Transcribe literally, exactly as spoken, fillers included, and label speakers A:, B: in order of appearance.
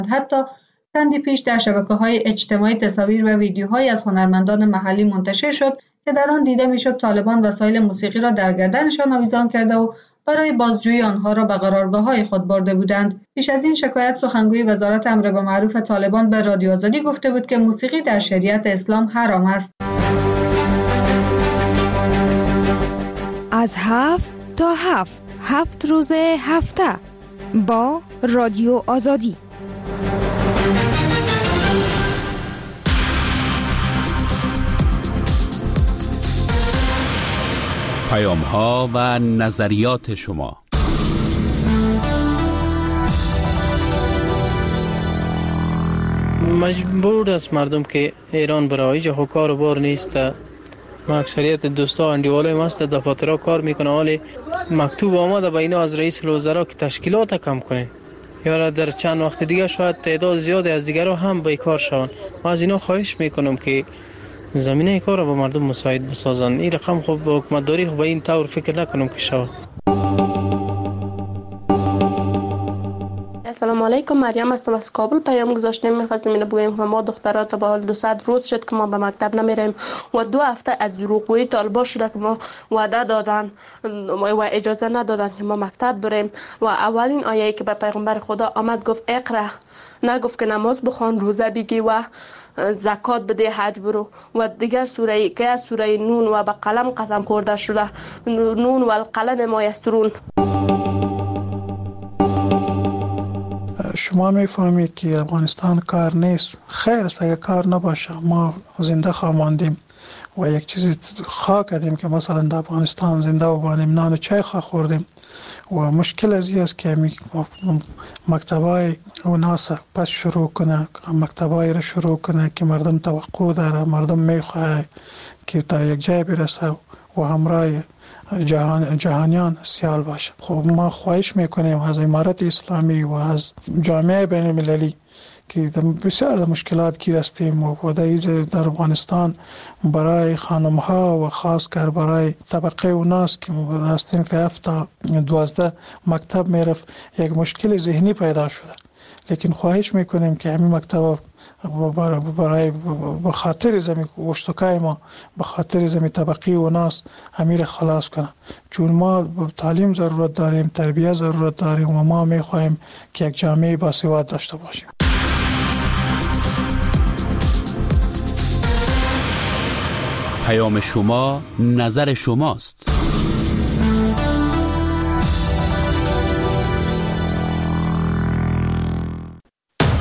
A: حتی چندی پیش در شبکه‌های اجتماعی تصاویر و ویدیوهایی از هنرمندان محلی منتشر شد که در آن دیده می‌شد طالبان وسایل موسیقی را در گردنشان آویزان کرده و برای بازجویی آنها را به قرارگاه‌های خود برده بودند. پیش از این شکایت سخنگوی وزارت امر به معروف طالبان به رادیو آزادی گفته بود که موسیقی در شریعت اسلام حرام است.
B: از هفت تا هفت هفت روز هفته با رادیو آزادی.
C: پیام‌ها و نظریات شما.
D: مجبور است مردم که ایران برای جه کار و بار نیست. ما اکثریت دوستا اندیوالای ماست دفاترها کار میکنه، ولی مکتوب آمده به اینا از رئیس الوزراء که تشکیلات کم کنه یا در چند وقت دیگه شاید تعداد زیادی از دیگرها هم بیکار شوند. ما از اینا خواهش میکنم که زمینه کار را به مردم مساعد بسازن. این رقم خب با حکومت داری خب به این طور فکر نکنم که شود.
E: السلام علیکم، مریم هستم از کابل. پیام گذاشتم می‌خواستم اینو بگم که ما دخترات به حال دویست روز شد که ما به مکتب نمیریم و دو هفته از دروغگویی طالبا شده که ما وعده دادن و اجازه ندادن که ما مکتب بریم و اولین آیه‌ای که به پیغمبر خدا آمد گفت اقرا، نگفت که نماز بخوان، روزه بگی و زکات بده، حج برو. و دیگر سوره که از سوره نون و به قلم قسم خورده شده، نون و القلم ما یسطرون.
F: شما میفهمید که افغانستان کار نیست. خیر است اگر کار نباشه، ما زنده خواهیم و یک چیزی خواه کردیم که مثلا در افغانستان زنده و بانیم، نان و چای خواه خوردیم و مشکل از این است که مکتبای و ناس پس شروع کنه، مکتبای را شروع کنه که مردم توقع داره، مردم میخواه که تا یک جای برسه و همراه جهان جهانیان سیال باشه. خب ما خواهش میکنیم از امارت اسلامی و از جامعه بین المللی که بسیار مشکلات کی هستیم و در افغانستان برای خانم ها و خاص کر برای طبقه و ناس که از صنف هفت تا دوازده مکتب میرفت یک مشکل ذهنی پیدا شده. لیکن خواهش میکنیم که همین مکتب برای به خاطر زمین اشتکای ما، به خاطر زمین طبقی و ناس امیر خلاص کنه، چون ما تعلیم ضرورت داریم، تربیت ضرورت داریم و ما میخواهیم که یک جامعه باسواد داشته باشیم.
C: پیام شما نظر شماست.